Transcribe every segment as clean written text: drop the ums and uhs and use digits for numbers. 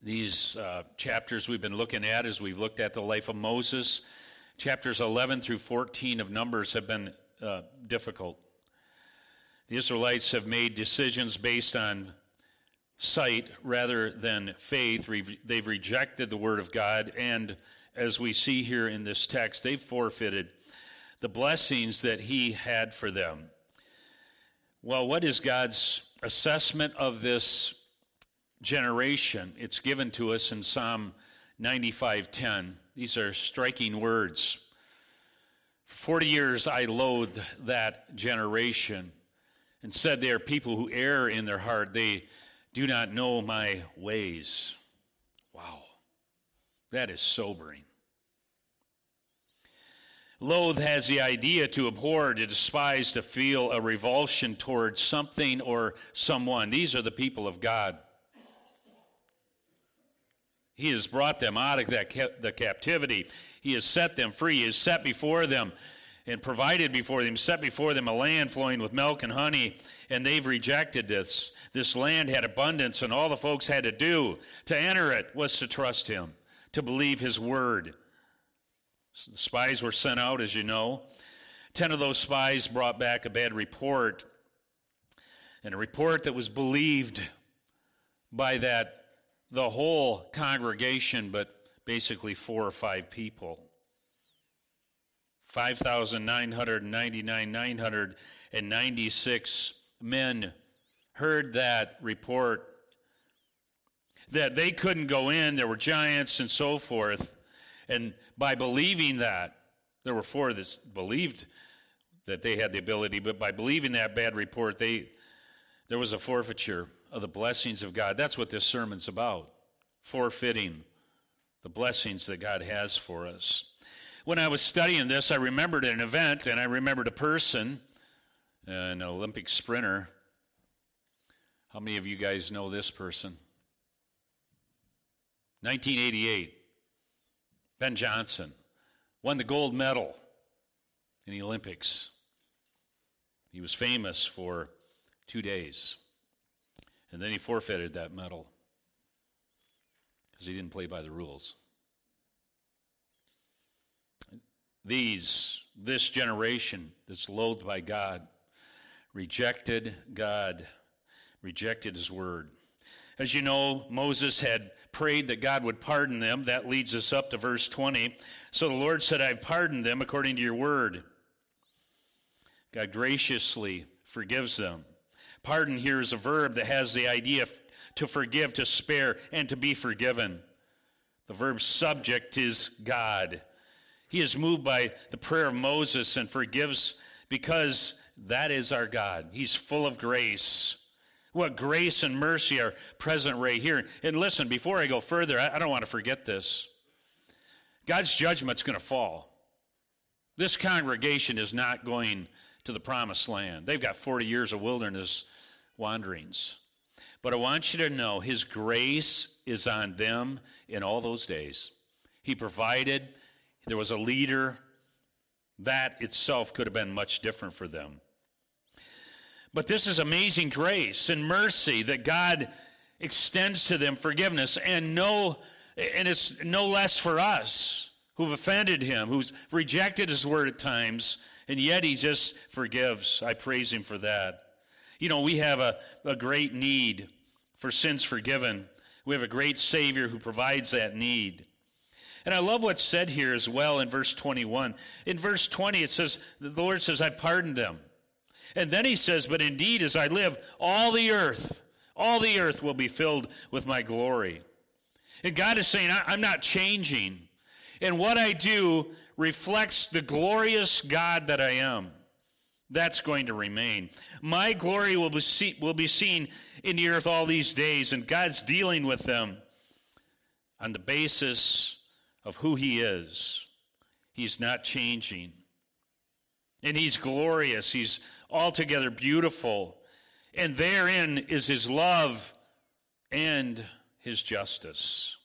These chapters we've been looking at as we've looked at the life of Moses, chapters 11 through 14 of Numbers have been difficult. The Israelites have made decisions based on sight rather than faith. They've rejected the Word of God, and as we see here in this text, they've forfeited the blessings that He had for them. Well, what is God's assessment of this generation? It's given to us in Psalm 95:10. These are striking words. For 40 years I loathed that generation and said they are people who err in their heart. They do not know my ways. Wow, that is sobering. Loathe has the idea to abhor, to despise, to feel a revulsion towards something or someone. These are the people of God. He has brought them out of the captivity. He has set them free. He has set before them and provided before them, set before them a land flowing with milk and honey, and they've rejected this. This land had abundance, and all the folks had to do to enter it was to trust Him, to believe His word. So the spies were sent out, as you know. 10 of those spies brought back a bad report, and a report that was believed by the whole congregation, but basically 4 or 5 people. 5,996 men heard that report, that they couldn't go in, there were giants and so forth. And by believing that, there were 4 that believed that they had the ability, but by believing that bad report, there was a forfeiture of the blessings of God. That's what this sermon's about, forfeiting the blessings that God has for us. When I was studying this, I remembered an event, and I remembered a person, an Olympic sprinter. How many of you guys know this person? 1988, Ben Johnson won the gold medal in the Olympics. He was famous for 2 days. And then he forfeited that medal because he didn't play by the rules. This generation that's loathed by God, rejected God, rejected His word. As you know, Moses had prayed that God would pardon them. That leads us up to verse 20. So the Lord said, I've pardoned them according to your word. God graciously forgives them. Pardon here is a verb that has the idea to forgive, to spare, and to be forgiven. The verb subject is God. He is moved by the prayer of Moses and forgives because that is our God. He's full of grace. What grace and mercy are present right here. And listen, before I go further, I don't want to forget this. God's judgment's going to fall. This congregation is not going to the promised land. They've got 40 years of wilderness wanderings. But I want you to know His grace is on them in all those days. He provided. There was a leader. That itself could have been much different for them. But this is amazing grace and mercy that God extends to them, forgiveness, and it's no less for us who've offended Him, who's rejected His word at times, and yet He just forgives. I praise Him for that. You know, we have a great need for sins forgiven. We have a great Savior who provides that need. And I love what's said here as well in verse 21. In verse 20 it says, the Lord says, I've pardoned them. And then He says, but indeed as I live, all the earth will be filled with my glory. And God is saying, I'm not changing. And what I do reflects the glorious God that I am. That's going to remain. My glory will be seen in the earth all these days, and God's dealing with them on the basis of who He is. He's not changing. And He's glorious. He's altogether beautiful. And therein is His love and His justice.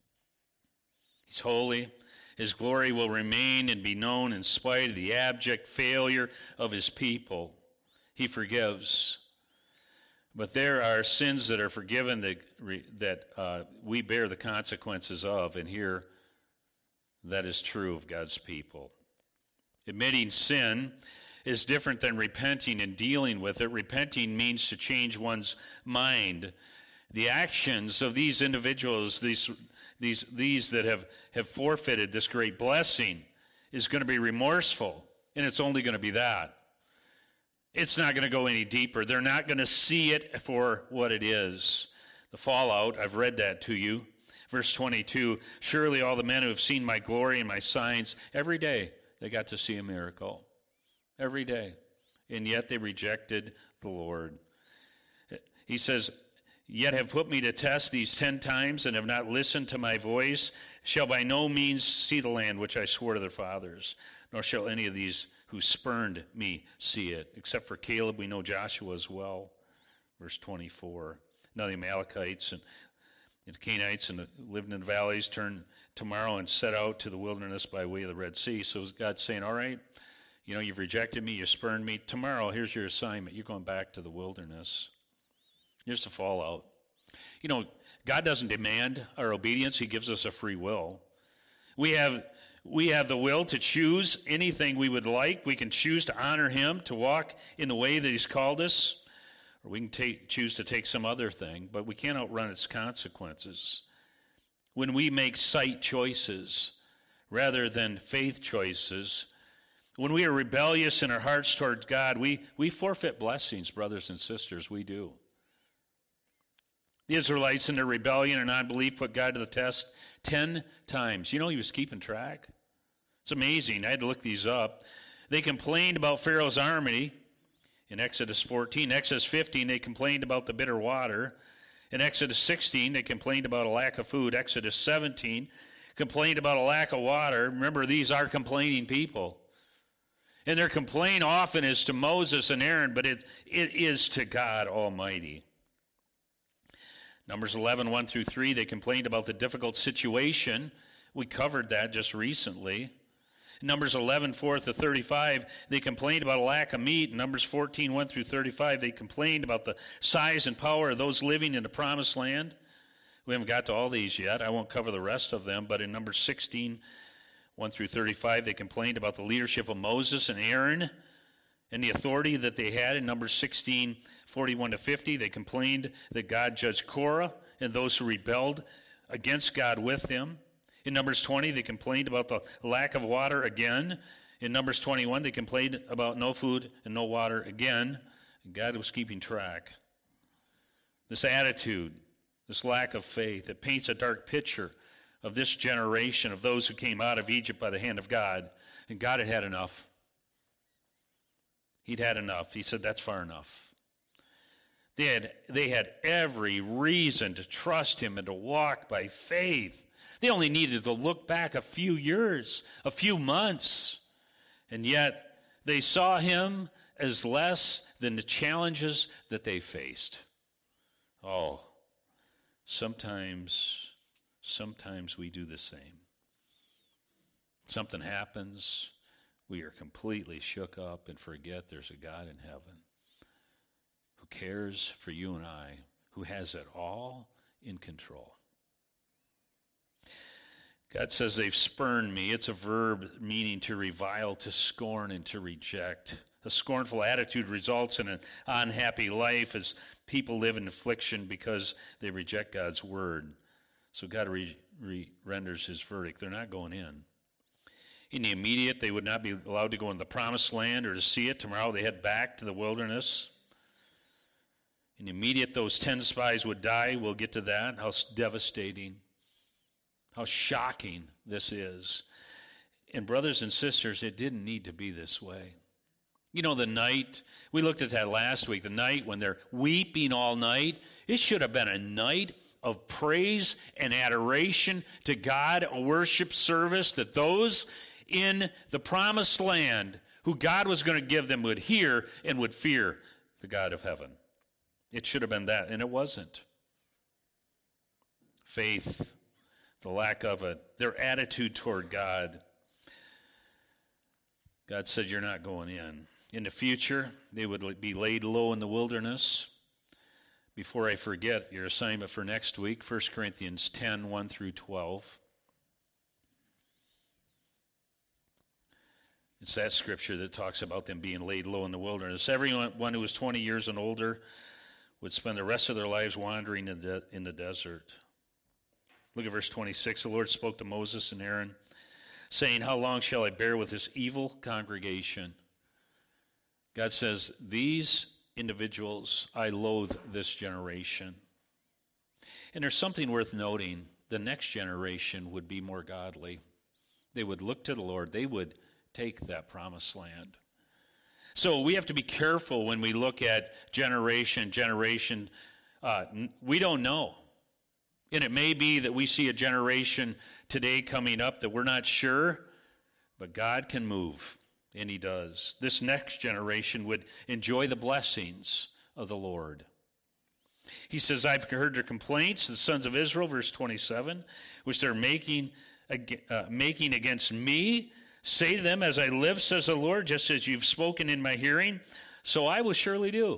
He's holy. His glory will remain and be known in spite of the abject failure of His people. He forgives. But there are sins that are forgiven that we bear the consequences of, and here that is true of God's people. Admitting sin is different than repenting and dealing with it. Repenting means to change one's mind. The actions of these individuals, these that have forfeited this great blessing, is going to be remorseful, and it's only going to be that. It's not going to go any deeper. They're not going to see it for what it is. The fallout, I've read that to you. Verse 22, surely all the men who have seen my glory and my signs, every day they got to see a miracle. Every day. And yet they rejected the Lord. He says, yet have put me to test these 10 times and have not listened to my voice, shall by no means see the land which I swore to their fathers, nor shall any of these who spurned me see it. Except for Caleb, we know Joshua as well. Verse 24. Now the Amalekites and the Canaanites and lived in the valleys turn tomorrow and set out to the wilderness by way of the Red Sea. So God's saying, all right, you've rejected me, you spurned me. Tomorrow, here's your assignment. You're going back to the wilderness. Here's the fallout. God doesn't demand our obedience. He gives us a free will. We have the will to choose anything we would like. We can choose to honor him, to walk in the way that he's called us, or we can choose to take some other thing, but we can't outrun its consequences. When we make sight choices rather than faith choices, when we are rebellious in our hearts toward God, we forfeit blessings, brothers and sisters. We do. The Israelites in their rebellion and unbelief put God to the test 10 times. He was keeping track. It's amazing. I had to look these up. They complained about Pharaoh's army in Exodus 14. Exodus 15, they complained about the bitter water. In Exodus 16, they complained about a lack of food. Exodus 17, complained about a lack of water. Remember, these are complaining people. And their complaint often is to Moses and Aaron, but it is to God Almighty. Numbers 11, 1 through 3, they complained about the difficult situation. We covered that just recently. Numbers 11, 4 to 35, they complained about a lack of meat. Numbers 14, 1 through 35, they complained about the size and power of those living in the promised land. We haven't got to all these yet. I won't cover the rest of them, but in Numbers 16, 1 through 35, they complained about the leadership of Moses and Aaron and the authority that they had. In Numbers 16, 41 to 50, they complained that God judged Korah and those who rebelled against God with him. In Numbers 20, they complained about the lack of water again. In Numbers 21, they complained about no food and no water again. And God was keeping track. This attitude, this lack of faith, it paints a dark picture of this generation, of those who came out of Egypt by the hand of God. And God had had enough. He'd had enough. He said, that's far enough. They had every reason to trust him and to walk by faith. They only needed to look back a few years, a few months, and yet they saw him as less than the challenges that they faced. Oh, sometimes we do the same. Something happens, we are completely shook up and forget there's a God in heaven who cares for you and I, who has it all in control. God says they've spurned me. It's a verb meaning to revile, to scorn, and to reject. A scornful attitude results in an unhappy life as people live in affliction because they reject God's word. So God renders his verdict. They're not going in. In the immediate, they would not be allowed to go into the promised land or to see it. Tomorrow they head back to the wilderness. In the immediate, those 10 spies would die. We'll get to that. How devastating. How shocking this is. And brothers and sisters, it didn't need to be this way. The night, we looked at that last week, the night when they're weeping all night, it should have been a night of praise and adoration to God, a worship service that those in the promised land who God was going to give them would hear and would fear the God of heaven. It should have been that, and it wasn't. Faith, the lack of it, their attitude toward God. God said, you're not going in. In the future, they would be laid low in the wilderness. Before I forget, your assignment for next week, 1 Corinthians 10, 1 through 12. It's that scripture that talks about them being laid low in the wilderness. Everyone who was 20 years and older would spend the rest of their lives wandering in the desert. Look at verse 26. The Lord spoke to Moses and Aaron, saying, how long shall I bear with this evil congregation? God says, these individuals, I loathe this generation. And there's something worth noting. The next generation would be more godly. They would look to the Lord. They would take that promised land. So we have to be careful when we look at generation. We don't know. And it may be that we see a generation today coming up that we're not sure, but God can move, and he does. This next generation would enjoy the blessings of the Lord. He says, I've heard their complaints, the sons of Israel, verse 27, which they're making against me. Say to them, as I live, says the Lord, just as you've spoken in my hearing, so I will surely do.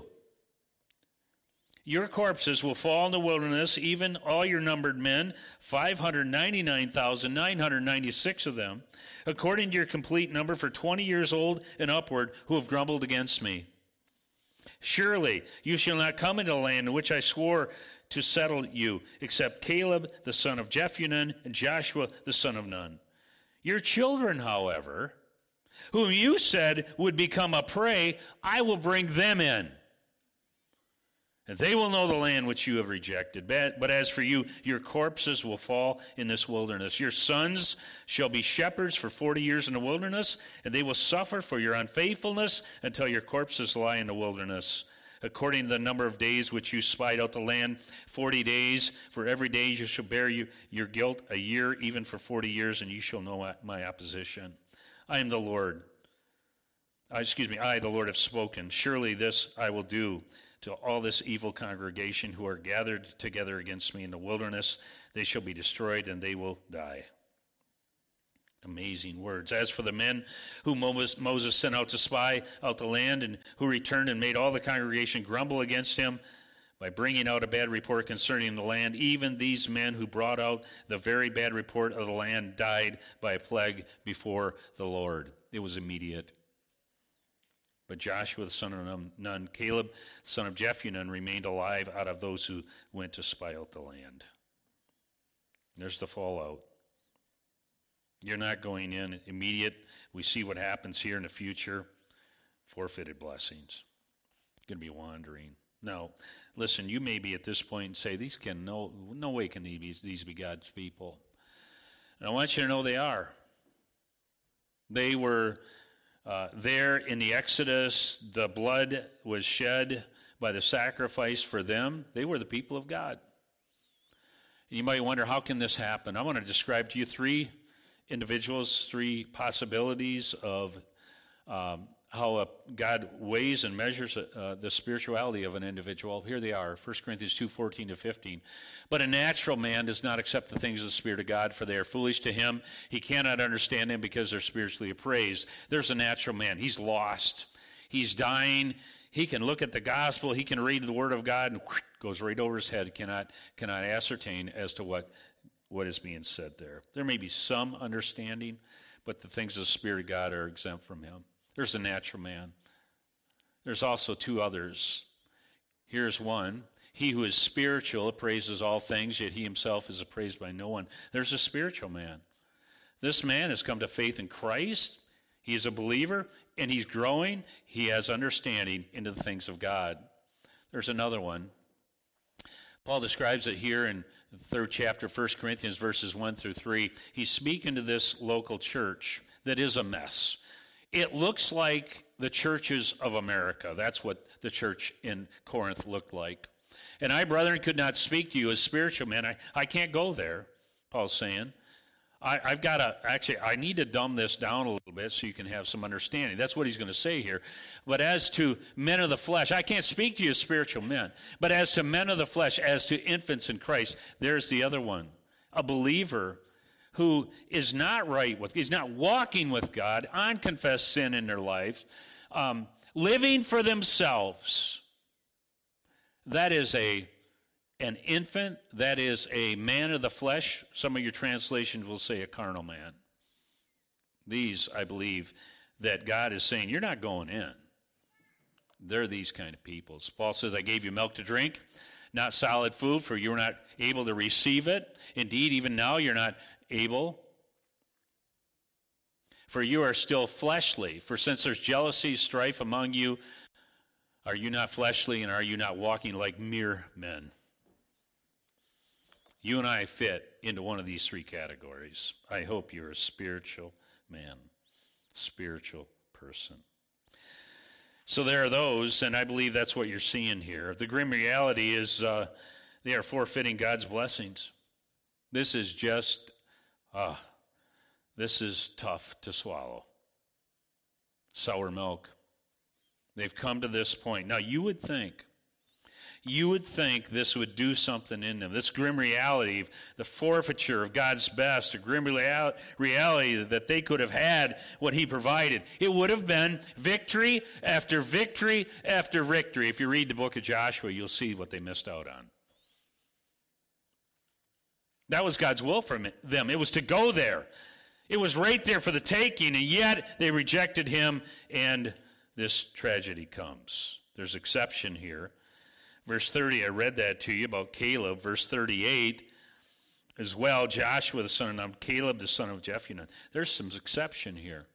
Your corpses will fall in the wilderness, even all your numbered men, 599,996 of them, according to your complete number, for 20 years old and upward, who have grumbled against me. Surely you shall not come into the land in which I swore to settle you, except Caleb the son of Jephunneh and Joshua the son of Nun. Your children, however, whom you said would become a prey, I will bring them in. And they will know the land which you have rejected. But as for you, your corpses will fall in this wilderness. Your sons shall be shepherds for 40 years in the wilderness, and they will suffer for your unfaithfulness until your corpses lie in the wilderness. According to the number of days which you spied out the land, 40 days. For every day you shall bear your guilt a year, even for 40 years, and you shall know my opposition. I am the Lord. I, the Lord, have spoken. Surely this I will do to all this evil congregation who are gathered together against me in the wilderness. They shall be destroyed, and they will die. Amazing words. As for the men whom Moses sent out to spy out the land, and who returned and made all the congregation grumble against him by bringing out a bad report concerning the land, even these men who brought out the very bad report of the land died by a plague before the Lord. It was immediate. But Joshua the son of Nun, Caleb the son of Jephunneh, remained alive out of those who went to spy out the land. There's the fallout. You're not going in immediate. We see what happens here in the future. Forfeited blessings. Going to be wandering. Now, listen, you may be at this point and say, no way can these be God's people. And I want you to know they are. They were there in the Exodus. The blood was shed by the sacrifice for them. They were the people of God. And you might wonder, how can this happen? I want to describe to you three individuals, three possibilities of how God weighs and measures the spirituality of an individual. Here they are, 1 Corinthians 2:14-15. But a natural man does not accept the things of the Spirit of God, for they are foolish to him. He cannot understand them because they're spiritually appraised. There's a natural man. He's lost. He's dying. He can look at the gospel. He can read the Word of God, and goes right over his head. Cannot ascertain as to what is being said there. There may be some understanding, but the things of the Spirit of God are exempt from him. There's a natural man. There's also two others. Here's one. He who is spiritual appraises all things, yet he himself is appraised by no one. There's a spiritual man. This man has come to faith in Christ. He is a believer, and he's growing. He has understanding into the things of God. There's another one. Paul describes it here in the third chapter, 1 Corinthians, verses 1-3. He's speaking to this local church that is a mess. It looks like the churches of America. That's what the church in Corinth looked like. And I, brethren, could not speak to you as spiritual men. I can't go there, Paul's saying. I need to dumb this down a little bit so you can have some understanding. That's what he's going to say here. But as to men of the flesh, I can't speak to you as spiritual men. But as to men of the flesh, as to infants in Christ, there's the other one. A believer who is not is not walking with God, unconfessed sin in their life, living for themselves. that is an infant, that is a man of the flesh. Some of your translations will say a carnal man. These, I believe, that God is saying, you're not going in. They're these kind of people. Paul says, I gave you milk to drink, not solid food, for you were not able to receive it. Indeed, even now you're not able. For you are still fleshly. For since there's jealousy, strife among you, are you not fleshly, and are you not walking like mere men? You and I fit into one of these three categories. I hope you're a spiritual man, spiritual person. So there are those, and I believe that's what you're seeing here. The grim reality is they are forfeiting God's blessings. This is just, this is tough to swallow. Sour milk. They've come to this point. Now, you would think this would do something in them. This grim reality, the forfeiture of God's best, a grim reality that they could have had what he provided. It would have been victory after victory after victory. If you read the book of Joshua, you'll see what they missed out on. That was God's will for them. It was to go there. It was right there for the taking, and yet they rejected him, and this tragedy comes. There's exception here. Verse 30, I read that to you about Caleb. Verse 38 as well, Joshua the son of Nun, Caleb the son of Jephunneh. There's some exception here.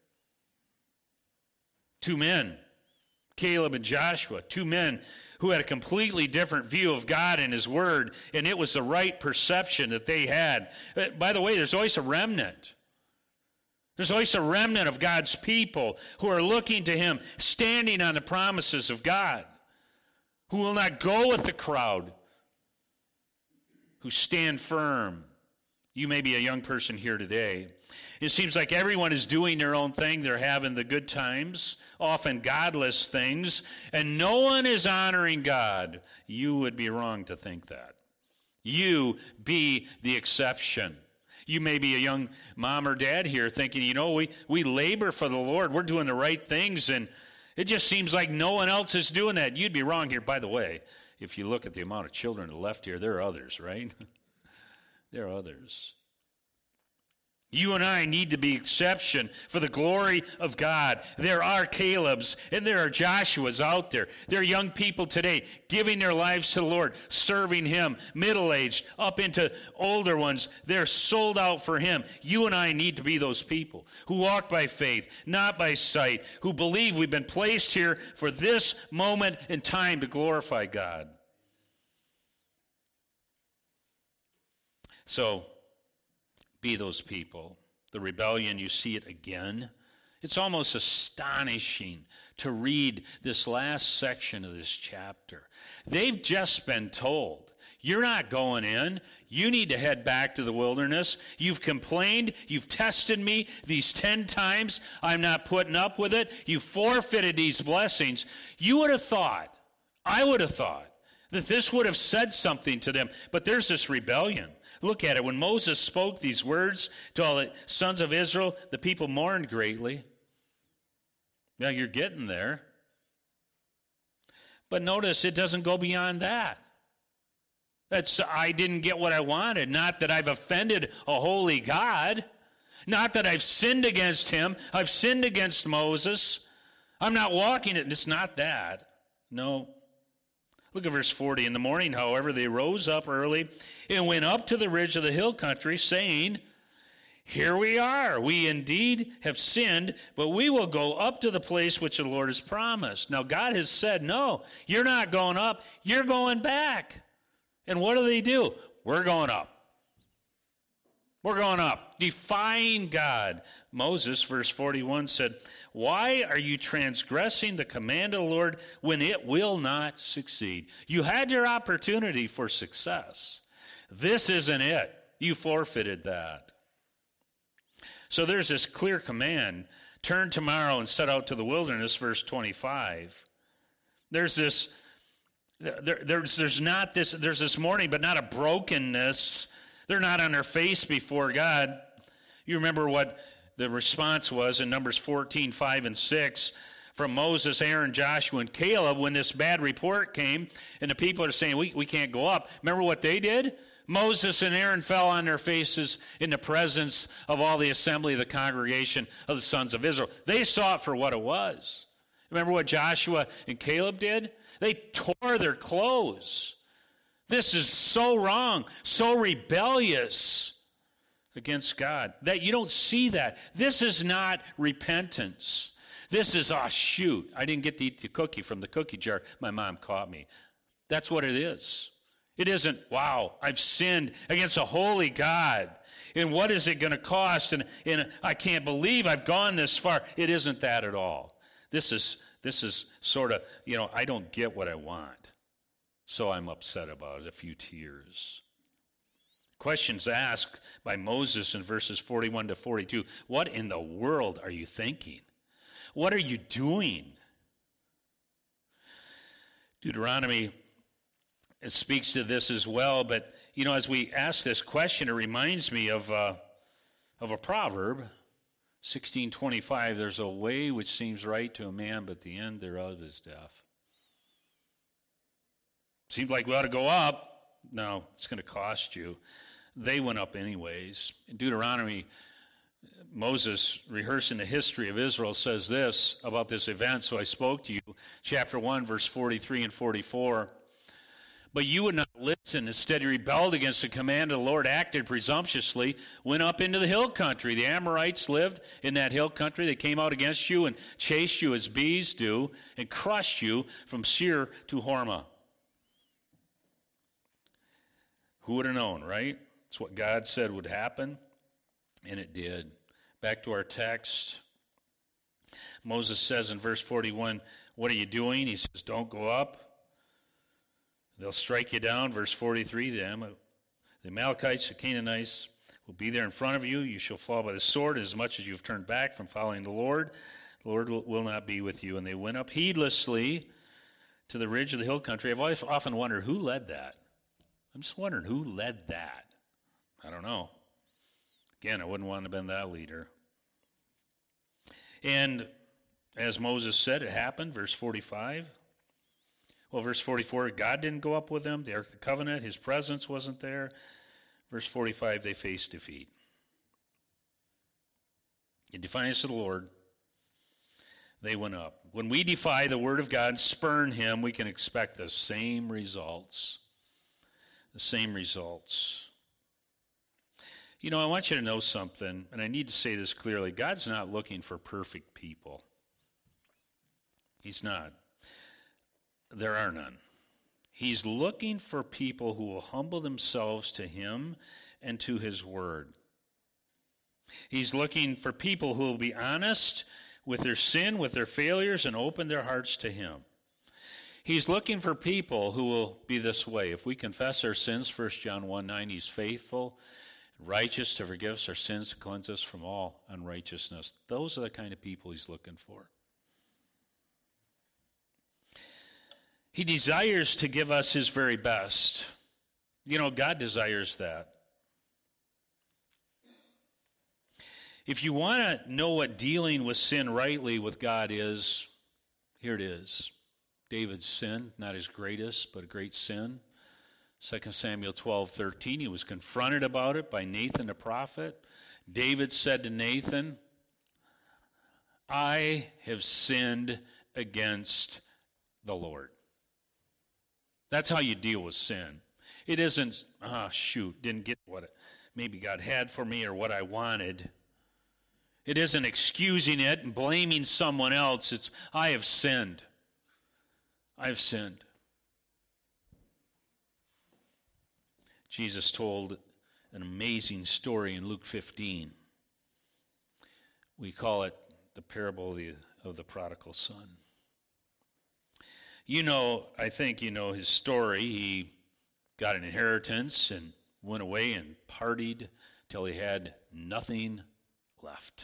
Two men, Caleb and Joshua, two men who had a completely different view of God and his word, and it was the right perception that they had. By the way, there's always a remnant. There's always a remnant of God's people who are looking to him, standing on the promises of God, who will not go with the crowd, who stand firm. You may be a young person here today. It seems like everyone is doing their own thing. They're having the good times, often godless things, and no one is honoring God. You would be wrong to think that. You be the exception. You may be a young mom or dad here thinking, we labor for the Lord. We're doing the right things, and it just seems like no one else is doing that. You'd be wrong here. By the way, if you look at the amount of children to the left here, there are others, right? There are others. You and I need to be exception for the glory of God. There are Calebs and there are Joshuas out there. There are young people today giving their lives to the Lord, serving him, middle-aged, up into older ones. They're sold out for him. You and I need to be those people who walk by faith, not by sight, who believe we've been placed here for this moment in time to glorify God. So, be those people. The rebellion, you see it again. It's almost astonishing to read this last section of this chapter. They've just been told, you're not going in. You need to head back to the wilderness. You've complained. You've tested me these 10 times. I'm not putting up with it. You forfeited these blessings. You would have thought, I would have thought, that this would have said something to them. But there's this rebellion. Look at it. When Moses spoke these words to all the sons of Israel, the people mourned greatly. Now you're getting there. But notice it doesn't go beyond that. I didn't get what I wanted. Not that I've offended a holy God. Not that I've sinned against him. I've sinned against Moses. I'm not walking it. It's not that. No. Look at verse 40. In the morning, however, they rose up early and went up to the ridge of the hill country, saying, here we are. We indeed have sinned, but we will go up to the place which the Lord has promised. Now, God has said, no, you're not going up. You're going back. And what do? We're going up. We're going up. Defying God. Moses, verse 41, said, why are you transgressing the command of the Lord when it will not succeed? You had your opportunity for success. This isn't it. You forfeited that. So there's this clear command. Turn tomorrow and set out to the wilderness, verse 25. There's this mourning, but not a brokenness. They're not on their face before God. You remember what the response was in Numbers 14, 5, and 6. from Moses, Aaron, Joshua, and Caleb when this bad report came and the people are saying, we can't go up. Remember what they did? Moses and Aaron fell on their faces in the presence of all the assembly of the congregation of the sons of Israel. They saw it for what it was. Remember what Joshua and Caleb did? They tore their clothes. This is so wrong, so rebellious against God that you don't see that. This is not repentance. This is, oh, shoot, I didn't get to eat the cookie from the cookie jar. My mom caught me. That's what it is. It isn't, wow, I've sinned against a holy God. And what is it going to cost? And I can't believe I've gone this far. It isn't that at all. This is sort of, I don't get what I want. So I'm upset about it. A few tears. Questions asked by Moses in verses 41 to 42. What in the world are you thinking? What are you doing? Deuteronomy speaks to this as well, but as we ask this question, it reminds me of a proverb, 16:25. There's a way which seems right to a man, but the end thereof is death. Seems like we ought to go up. No, it's going to cost you. They went up anyways. In Deuteronomy, Moses, rehearsing the history of Israel, says this about this event. So I spoke to you, chapter 1, verse 43 and 44. But you would not listen. Instead, you rebelled against the command of the Lord, acted presumptuously, went up into the hill country. The Amorites lived in that hill country. They came out against you and chased you as bees do and crushed you from Seir to Hormah. Who would have known, right? It's what God said would happen, and it did. Back to our text. Moses says in verse 41, what are you doing? He says, don't go up. They'll strike you down. Verse 43, the Amalekites, the Canaanites will be there in front of you. You shall fall by the sword, as much as you've turned back from following the Lord will not be with you. And they went up heedlessly to the ridge of the hill country. I've always often wondered who led that. I'm just wondering who led that. I don't know. Again, I wouldn't want to have been that leader. And as Moses said, it happened, verse 45. Well, verse 44, God didn't go up with them. The Ark of the Covenant, his presence wasn't there. Verse 45, they faced defeat. In defiance of the Lord, they went up. When we defy the word of God and spurn him, we can expect the same results. The same results. I want you to know something, and I need to say this clearly. God's not looking for perfect people. He's not. There are none. He's looking for people who will humble themselves to him and to his word. He's looking for people who will be honest with their sin, with their failures, and open their hearts to him. He's looking for people who will be this way. If we confess our sins, 1 John 1:9, he's faithful, righteous to forgive us our sins, to cleanse us from all unrighteousness. Those are the kind of people he's looking for. He desires to give us his very best. God desires that. If you want to know what dealing with sin rightly with God is, here it is. David's sin, not his greatest, but a great sin. 2 Samuel 12:13, he was confronted about it by Nathan the prophet. David said to Nathan, I have sinned against the Lord. That's how you deal with sin. It isn't, didn't get what maybe God had for me or what I wanted. It isn't excusing it and blaming someone else. It's, I have sinned. I have sinned. Jesus told an amazing story in Luke 15. We call it the parable of the prodigal son. I think you know his story. He got an inheritance and went away and partied till he had nothing left.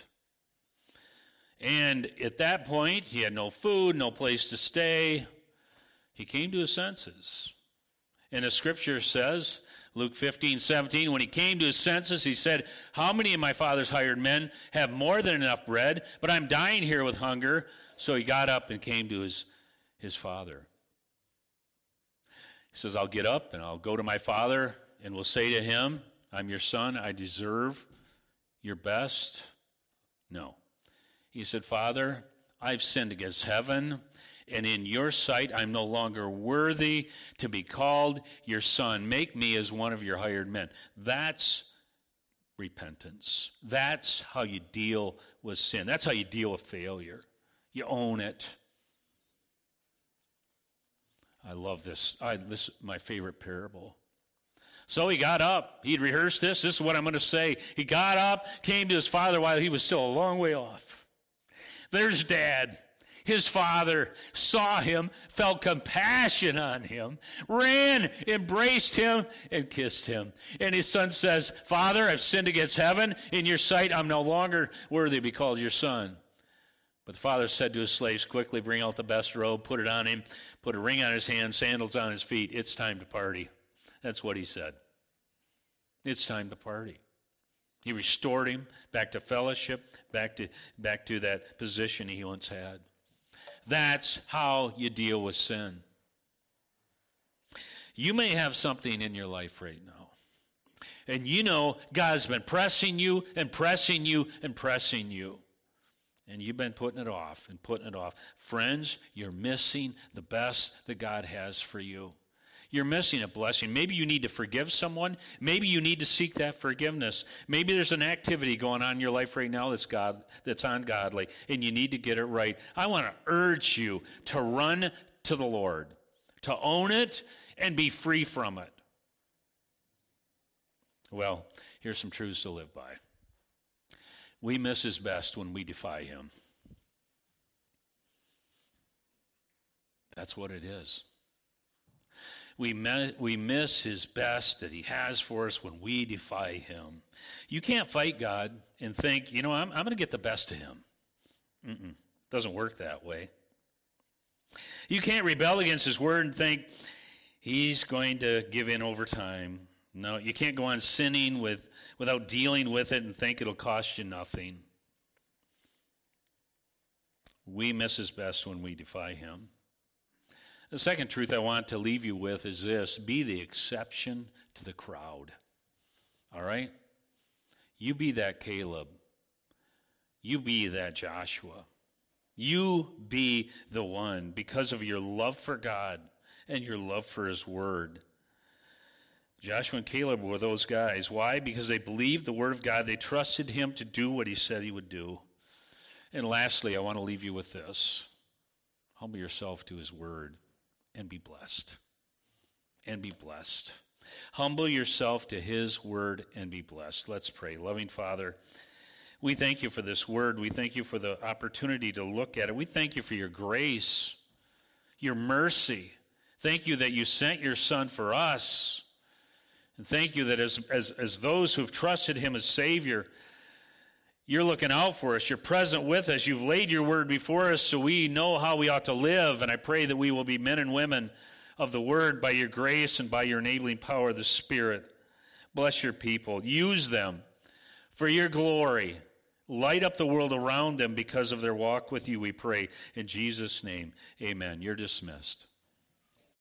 And at that point, he had no food, no place to stay. He came to his senses. And the scripture says, Luke 15:17, when he came to his senses, he said, how many of my father's hired men have more than enough bread, but I'm dying here with hunger? So he got up and came to his father. He says, I'll get up and I'll go to my father and will say to him, I'm your son, I deserve your best. No. He said, Father, I've sinned against heaven, and in your sight I'm no longer worthy to be called your son. Make me as one of your hired men. That's repentance. That's how you deal with sin. That's how you deal with failure. You own it. I love this. This is my favorite parable. So he got up. He'd rehearsed this. This is what I'm going to say. He got up, came to his father while he was still a long way off. There's Dad. His father saw him, felt compassion on him, ran, embraced him, and kissed him. And his son says, Father, I've sinned against heaven. In your sight, I'm no longer worthy to be called your son. But the father said to his slaves, quickly bring out the best robe, put it on him, put a ring on his hand, sandals on his feet. It's time to party. That's what he said. It's time to party. He restored him back to fellowship, back to that position he once had. That's how you deal with sin. You may have something in your life right now, and you know God's been pressing you and pressing you and pressing you, and you've been putting it off and putting it off. Friends, you're missing the best that God has for you. You're missing a blessing. Maybe you need to forgive someone. Maybe you need to seek that forgiveness. Maybe there's an activity going on in your life right now that's ungodly, and you need to get it right. I want to urge you to run to the Lord, to own it and be free from it. Well, here's some truths to live by. We miss his best when we defy him. That's what it is. We miss his best that he has for us when we defy him. You can't fight God and think, I'm going to get the best of him. Doesn't work that way. You can't rebel against his word and think he's going to give in over time. No, you can't go on sinning without dealing with it and think it'll cost you nothing. We miss his best when we defy him. The second truth I want to leave you with is this: be the exception to the crowd. All right? You be that Caleb. You be that Joshua. You be the one because of your love for God and your love for his word. Joshua and Caleb were those guys. Why? Because they believed the word of God. They trusted him to do what he said he would do. And lastly, I want to leave you with this. Humble yourself to his word. And be blessed. And be blessed. Humble yourself to his word and be blessed. Let's pray. Loving Father, we thank you for this word. We thank you for the opportunity to look at it. We thank you for your grace, your mercy. Thank you that you sent your son for us. And thank you that as those who have trusted him as Savior, you're looking out for us. You're present with us. You've laid your word before us so we know how we ought to live. And I pray that we will be men and women of the word by your grace and by your enabling power of the Spirit. Bless your people. Use them for your glory. Light up the world around them because of their walk with you, we pray. In Jesus' name, amen. You're dismissed.